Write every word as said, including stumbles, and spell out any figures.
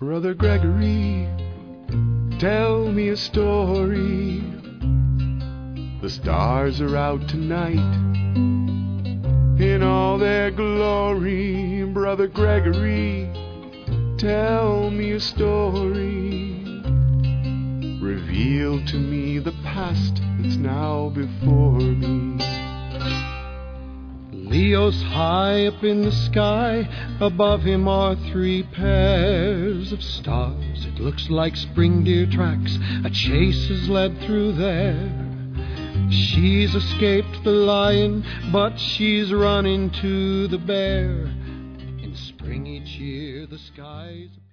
Brother Gregory, tell me a story. The stars are out tonight in all their glory. Brother Gregory, tell me a story. Reveal to me the past that's now before me. Leo's high up in the sky. Above him are three pairs of stars. It looks like spring deer tracks. A chase is led through there. She's escaped the lion, but she's run into the bear. In spring each year the skies